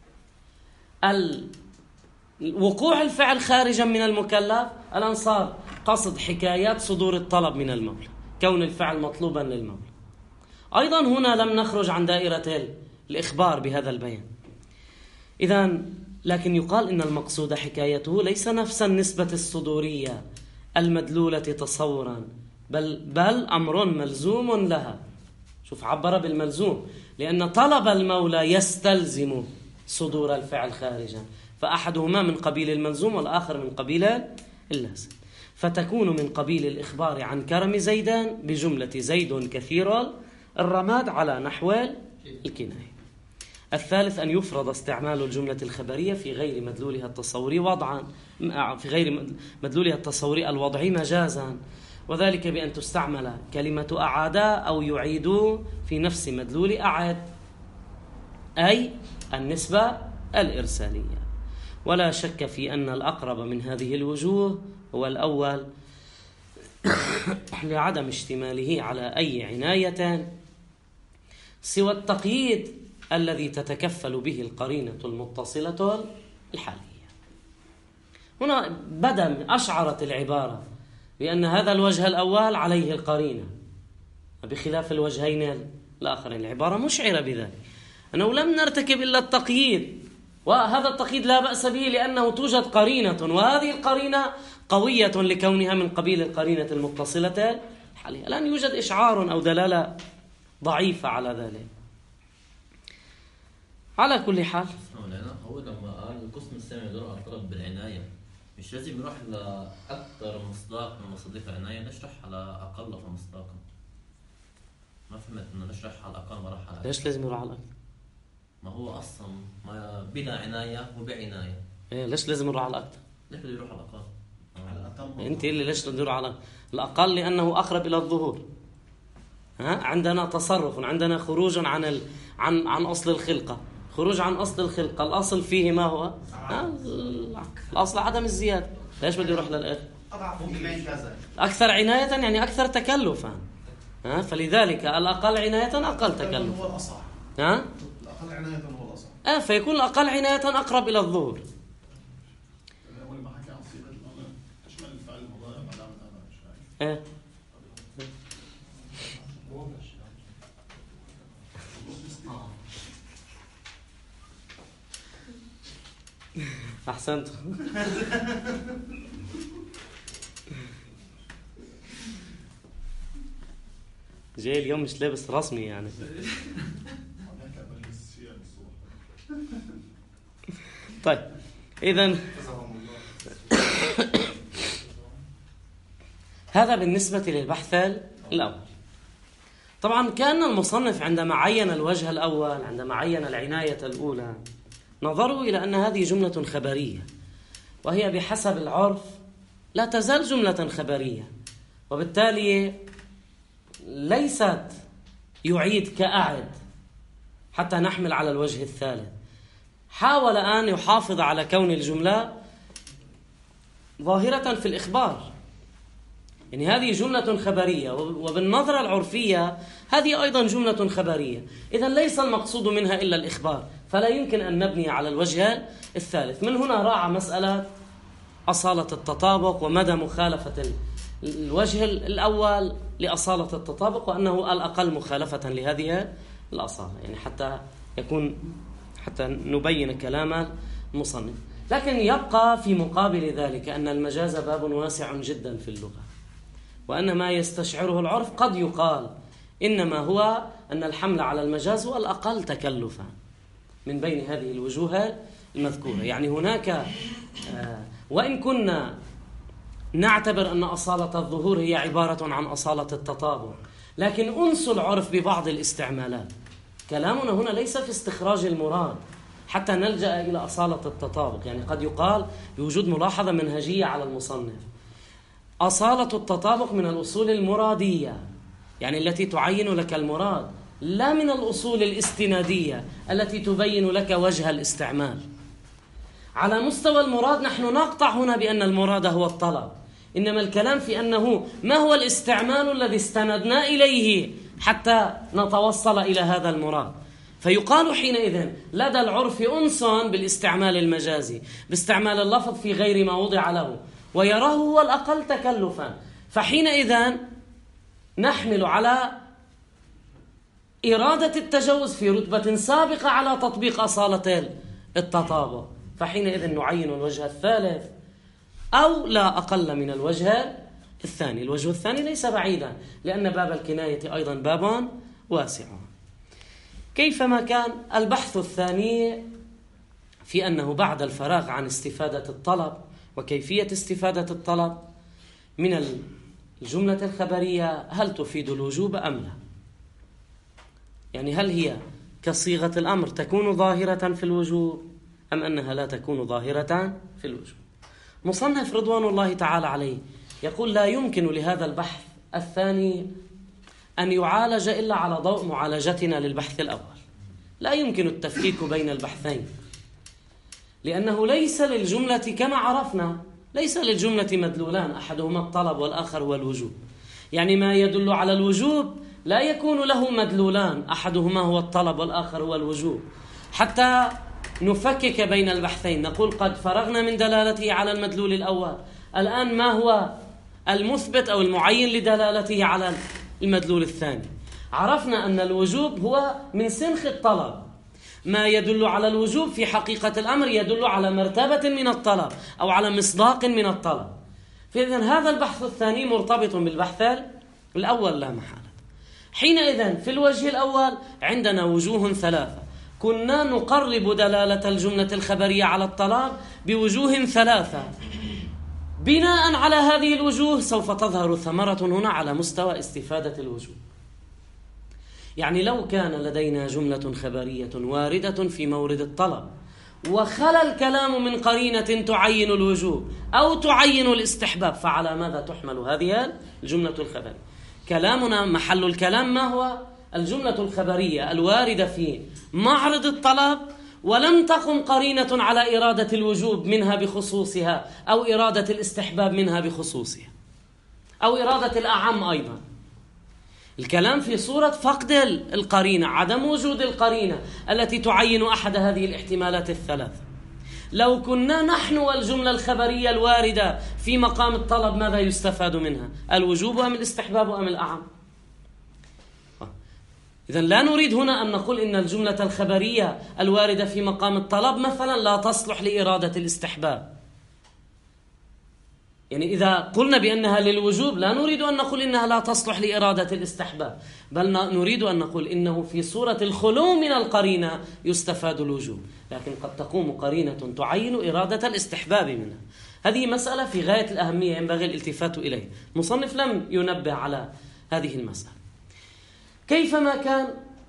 وقوع الفعل خارجا من المكلف، الآن صار قصد حكايات صدور الطلب من المولى، كون الفعل مطلوبا للمولى. أيضا هنا لم نخرج عن دائرة الإخبار بهذا البيان. إذن لكن يقال إن المقصود حكايته ليس نفس النسبة الصدورية المدلولة تصورا، بل أمر ملزوم لها. شوف، عبر بالملزوم لأن طلب المولى يستلزم صدور الفعل خارجا، فأحدهما من قبيل الملزوم والآخر من قبيل اللازم، فتكون من قبيل الإخبار عن كرم زيدان بجملة زيد كثير الرماد على نحو الكناية. الثالث أن يفرض استعمال الجملة الخبرية في غير مدلولها التصوري وضعا، في غير مدلولها التصوري الوضعي مجازا، وذلك بأن تستعمل كلمة أعاد أو يعيد في نفس مدلول أعاد، أي النسبة الإرسالية. ولا شك في أن الأقرب من هذه الوجوه هو الأول لعدم اشتماله على أي عناية سوى التقييد الذي تتكفل به القرينة المتصلة الحالية. هنا بدأ أشعرت العبارة بأن هذا الوجه الأول عليه القرينة بخلاف الوجهين الآخرين. العبارة مشعرة بذلك، أنه لم نرتكب إلا التقييد، وهذا التقييد لا بأس به لأنه توجد قرينة، وهذه القرينة قوية لكونها من قبيل القرينة المتصلة الحالية. الآن يوجد إشعار أو دلالة ضعيفة على ذلك. على كل حال هو لما قال القسم الثاني يدور على الطلب بالعناية، مش لازم يروح لأكثر مصداق من مصادق العناية، نشرح على أقل مصداقا. ما فهمت إنه نشرح على الأقل مراحل. ليش لازم يروح على الأكثر؟ ما هو أصلا ما بلا عناية وبعناية. إيه ليش لازم يروح على الأكثر؟ ليش بده يروح على الأقل؟ أنت اللي ليش تدور على الأقل؟ لأنه أقرب إلى الظهور. عندنا تصرف، عندنا خروج عن أصل الخلقة، خروج عن أصل الخلقة، الأصل فيه ما هو؟ الأصل عدم الزيادة. ليش بده يروح للآخر؟ أكثر عناية يعني أكثر تكلفا، فلذلك الأقل عناية أقل تكلف. هو الأصح. الأقل عناية هو الأصح. فيكون الأقل عناية أقرب إلى الظهور. أول ما حكى عن صيغة الأمر أشمل الفعل المضارع علامة أنا مش أحسنت. جاي اليوم مش لابس رسمي يعني. طيب إذن هذا بالنسبة للبحث الأول. طبعا كان المصنف عندما عين الوجه الأول، عندما عين العناية الأولى، نظروا إلى أن هذه جملة خبرية، وهي بحسب العرف لا تزال جملة خبرية، وبالتالي ليست يعيد كأعد حتى نحمل على الوجه الثالث، حاول أن يحافظ على كون الجملة ظاهرة في الإخبار، يعني هذه جملة خبرية، وبالنظرة العرفية هذه أيضا جملة خبرية، إذن ليس المقصود منها إلا الإخبار، فلا يمكن أن نبني على الوجه الثالث. من هنا راعى مسألة أصالة التطابق ومدى مخالفة الوجه الأول لأصالة التطابق، وأنه الأقل مخالفة لهذه الأصالة، يعني حتى نبين كلام المصنف. لكن يبقى في مقابل ذلك أن المجاز باب واسع جدا في اللغة، وأن ما يستشعره العرف قد يقال إنما هو أن الحمل على المجاز هو الأقل تكلفا من بين هذه الوجوه المذكورة. يعني هناك وإن كنا نعتبر أن أصالة الظهور هي عبارة عن أصالة التطابق، لكن أنس العرف ببعض الاستعمالات. كلامنا هنا ليس في استخراج المراد حتى نلجأ إلى أصالة التطابق، يعني قد يقال بوجود ملاحظة منهجية على المصنف: أصالة التطابق من الأصول المرادية، يعني التي تعين لك المراد، لا من الأصول الاستنادية التي تبين لك وجه الاستعمال. على مستوى المراد نحن نقطع هنا بأن المراد هو الطلب، إنما الكلام في أنه ما هو الاستعمال الذي استندنا إليه حتى نتوصل إلى هذا المراد. فيقال حينئذ لدى العرف أنس بالاستعمال المجازي، باستعمال اللفظ في غير ما وضع له، ويراه هو الأقل تكلفا، فحينئذ نحمل على إرادة التجوز في رتبة سابقة على تطبيق أصالة التطابق، فحينئذ نعين الوجه الثالث أو لا أقل من الوجه الثاني. الوجه الثاني ليس بعيدا، لأن باب الكناية أيضا باب واسع. كيفما كان، البحث الثاني في أنه بعد الفراغ عن استفادة الطلب وكيفية استفادة الطلب من الجملة الخبرية، هل تفيد الوجوب أم لا؟ يعني هل هي كصيغة الأمر تكون ظاهرة في الوجوب أم أنها لا تكون ظاهرة في الوجوب؟ مصنف رضوان الله تعالى عليه يقول: لا يمكن لهذا البحث الثاني أن يعالج إلا على ضوء معالجتنا للبحث الأول. لا يمكن التفكيك بين البحثين، لأنه ليس للجملة كما عرفنا، ليس للجملة مدلولان، أحدهما الطلب والآخر هو الوجوب. يعني ما يدل على الوجوب لا يكون له مدلولان، أحدهما هو الطلب والآخر هو الوجوب. حتى نفكك بين البحثين نقول قد فرغنا من دلالته على المدلول الأول، الآن ما هو المثبت أو المعين لدلالته على المدلول الثاني؟ عرفنا أن الوجوب هو من سنخ الطلب، ما يدل على الوجوب في حقيقة الأمر يدل على مرتبة من الطلب أو على مصداق من الطلب. فإذن هذا البحث الثاني مرتبط بالبحث الأول لا محالة. حينئذ في الوجه الأول عندنا وجوه ثلاثة، كنا نقرب دلالة الجملة الخبرية على الطلب بوجوه ثلاثة، بناء على هذه الوجوه سوف تظهر ثمرة هنا على مستوى استفادة الوجوه. يعني لو كان لدينا جملة خبرية واردة في مورد الطلب وخلى الكلام من قرينة تعين الوجوب أو تعين الاستحباب، فعلى ماذا تحمل هذه الجملة الخبرية؟ كلامنا محل الكلام ما هو؟ الجملة الخبرية الواردة في معرض الطلب ولم تقم قرينة على إرادة الوجوب منها بخصوصها أو إرادة الاستحباب منها بخصوصها أو إرادة الأعم أيضا. الكلام في صورة فقد القرينة، عدم وجود القرينة التي تعين أحد هذه الاحتمالات الثلاثة. لو كنا نحن والجملة الخبرية الواردة في مقام الطلب ماذا يستفاد منها؟ الوجوب أم الاستحباب أم الأعم؟ إذن لا نريد هنا أن نقول إن الجملة الخبرية الواردة في مقام الطلب مثلا لا تصلح لإرادة الاستحباب. يعني إذا قلنا بأنها للوجوب لا نريد أن نقول إنها لا تصلح لإرادة الاستحباب، بل نريد أن نقول إنه في صورة الخلو من القرينة يستفاد الوجوب، لكن قد تقوم قرينة تعين إرادة الاستحباب منها. هذه مسألة في غاية الأهمية ينبغي الالتفات إليه. مصنف لم ينبه على هذه المسألة. كيفما كان،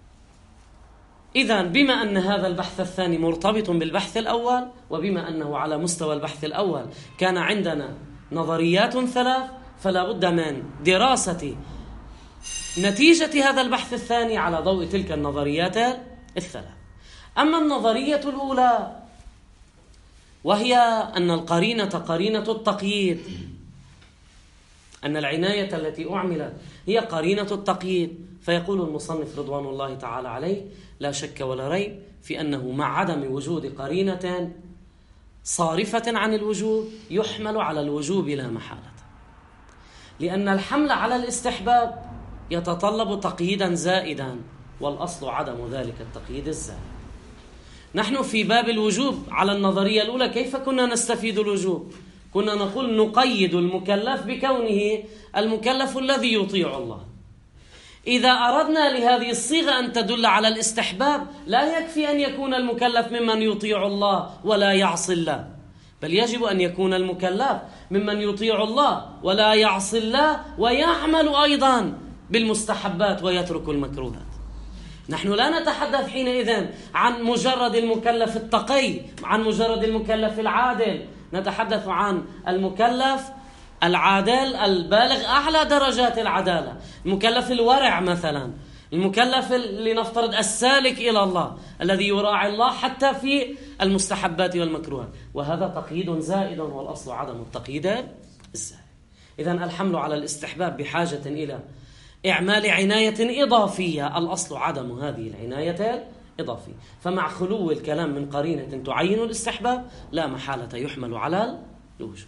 إذن بما أن هذا البحث الثاني مرتبط بالبحث الأول، وبما أنه على مستوى البحث الأول كان عندنا نظريات ثلاث، فلا بد من دراسة نتيجة هذا البحث الثاني على ضوء تلك النظريات الثلاث. أما النظرية الأولى وهي أن القرينة قرينة التقييد، أن العناية التي أعملت هي قرينة التقييد، فيقول المصنف رضوان الله تعالى عليه: لا شك ولا ريب في أنه مع عدم وجود قرينة صارفة عن الوجوب يحمل على الوجوب لا محالة، لأن الحمل على الاستحباب يتطلب تقييدا زائدا، والأصل عدم ذلك التقييد الزائد. نحن في باب الوجوب على النظرية الأولى كيف كنا نستفيد الوجوب؟ كنا نقول نقيد المكلف بكونه المكلف الذي يطيع الله. إذا أردنا لهذه الصيغة أن تدل على الاستحباب لا يكفي أن يكون المكلف ممن يطيع الله ولا يعصي الله، بل يجب أن يكون المكلف ممن يطيع الله ولا يعصي الله ويعمل أيضا بالمستحبات ويترك المكروهات. نحن لا نتحدث حينئذ عن مجرد المكلف التقي، عن مجرد المكلف العادل، نتحدث عن المكلف العادل البالغ أعلى درجات العدالة، المكلف الورع مثلا، المكلف لنفترض السالك إلى الله الذي يراعي الله حتى في المستحبات والمكروهات، وهذا تقييد زائد والأصل عدم التقييد الزائد. إذن الحمل على الاستحباب بحاجة إلى إعمال عناية إضافية، الأصل عدم هذه العناية الإضافية، فمع خلو الكلام من قرينة تعين الاستحباب لا محالة يحمل على الوجوب.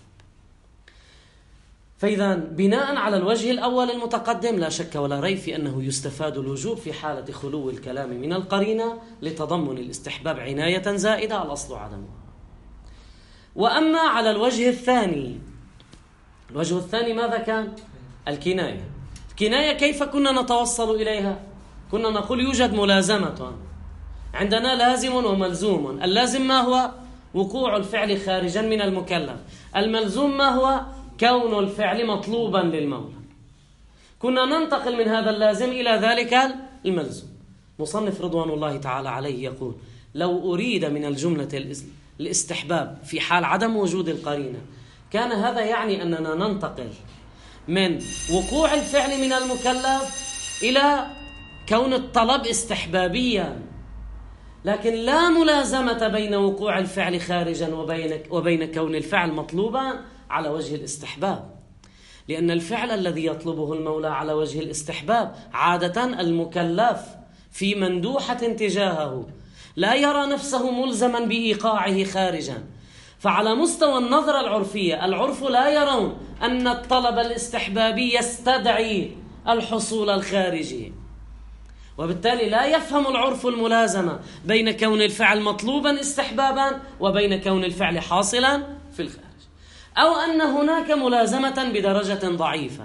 فإذا بناء على الوجه الأول المتقدم لا شك ولا ريب في أنه يستفاد الوجوب في حالة خلو الكلام من القرينة لتضمن الاستحباب عناية زائدة، الأصل عدمها. وأما على الوجه الثاني، الوجه الثاني ماذا كان؟ الكناية. الكناية كيف كنا نتوصل إليها؟ كنا نقول يوجد ملازمة، عندنا لازم وملزوم. اللازم ما هو؟ وقوع الفعل خارجا من المكلف. الملزوم ما هو؟ كون الفعل مطلوبا للمولى. كنا ننتقل من هذا اللازم إلى ذلك الملزوم. مصنف رضوان الله تعالى عليه يقول: لو أريد من الجملة الاستحباب في حال عدم وجود القرينة كان هذا يعني أننا ننتقل من وقوع الفعل من المكلف إلى كون الطلب استحبابيا، لكن لا ملازمة بين وقوع الفعل خارجا وبين كون الفعل مطلوبا على وجه الاستحباب، لأن الفعل الذي يطلبه المولى على وجه الاستحباب عادة المكلف في مندوحة تجاهه لا يرى نفسه ملزما بإيقاعه خارجا. فعلى مستوى النظرة العرفية العرف لا يرون أن الطلب الاستحبابي يستدعي الحصول الخارجي، وبالتالي لا يفهم العرف الملازمة بين كون الفعل مطلوبا استحبابا وبين كون الفعل حاصلا في الخارج، أو أن هناك ملازمة بدرجة ضعيفة.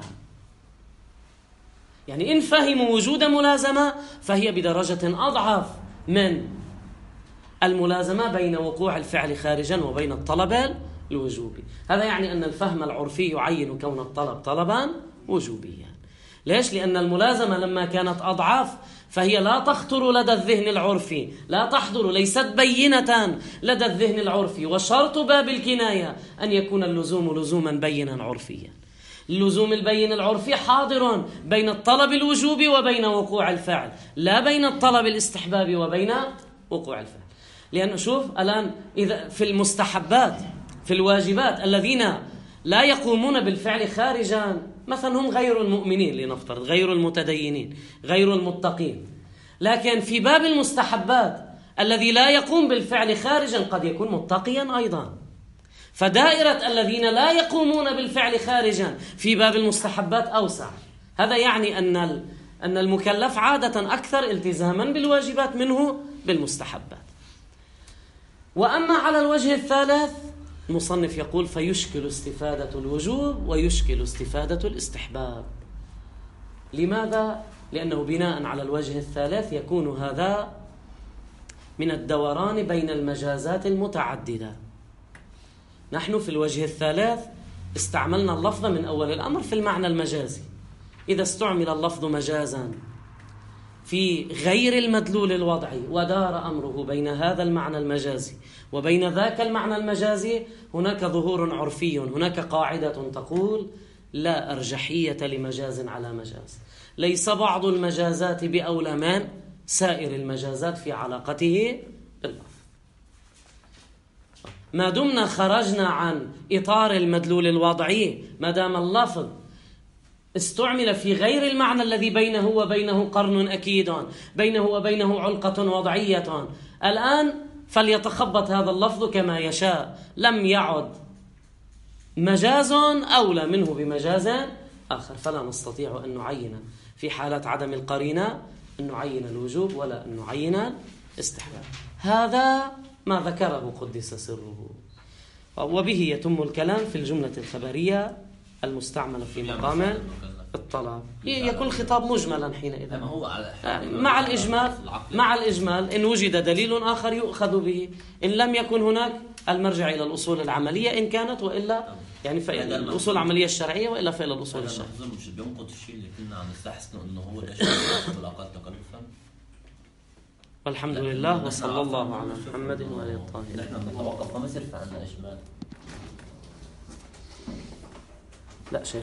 يعني إن فهموا وجود ملازمة فهي بدرجة أضعف من الملازمة بين وقوع الفعل خارجا وبين الطلب الوجوبي. هذا يعني أن الفهم العرفي يعين كون الطلب طلبا وجوبيا. ليش؟ لأن الملازمة لما كانت أضعف فهي لا تخطر لدى الذهن العرفي، لا تحضر، ليست بينة لدى الذهن العرفي. وشرط باب الكناية أن يكون اللزوم لزوما بينا عرفيا. اللزوم البين العرفي حاضر بين الطلب الوجوبي وبين وقوع الفعل، لا بين الطلب الاستحبابي وبين وقوع الفعل. لأنه شوف الآن إذا في المستحبات في الواجبات الذين لا يقومون بالفعل خارجا، مثلا هم غير المؤمنين لنفترض، غير المتدينين، غير المتقين، لكن في باب المستحبات الذي لا يقوم بالفعل خارجا قد يكون متقيا أيضا. فدائرة الذين لا يقومون بالفعل خارجا في باب المستحبات أوسع. هذا يعني أن المكلف عادة أكثر التزاما بالواجبات منه بالمستحبات. وأما على الوجه الثالث المصنف يقول: فيشكل استفادة الوجوب ويشكل استفادة الاستحباب. لماذا؟ لأنه بناء على الوجه الثالث يكون هذا من الدوران بين المجازات المتعددة. نحن في الوجه الثالث استعملنا اللفظ من أول الأمر في المعنى المجازي. إذا استعمل اللفظ مجازا في غير المدلول الوضعي ودار أمره بين هذا المعنى المجازي وبين ذاك المعنى المجازي، هناك ظهور عرفي، هناك قاعدة تقول: لا أرجحية لمجاز على مجاز. ليس بعض المجازات بأولى من سائر المجازات في علاقته ما دمنا خرجنا عن إطار المدلول الوضعي، ما دام اللفظ استعمل في غير المعنى الذي بينه وبينه قرن أكيد، بينه وبينه علقة وضعية، الآن فليتخبط هذا اللفظ كما يشاء، لم يعد مجاز أولى منه بمجاز آخر. فلا نستطيع أن نعين في حالة عدم القرينة أن نعين الوجوب ولا أن نعين الاستحباب. هذا ما ذكره قدس سره، وبه يتم الكلام في الجملة الخبرية المستعملة في مقام الطلب. يكون الخطاب مجملا حينئذ مع الإجمال إن وجد دليل آخر يؤخذ به، إن لم يكن هناك المرجع إلى الأصول العملية إن كانت، وإلا يعني فإلى الأصول العملية الشرعية، وإلا فإلى الأصول الشرعية. مش بينقض الشيء اللي كنا عم نستحسنه إنه هو ليش بالأقل تكلفا. والحمد لله وصلى الله على محمد وآله الطاهرين. نحن نتوقف وما يصير في عندنا إجمال. لا شيء.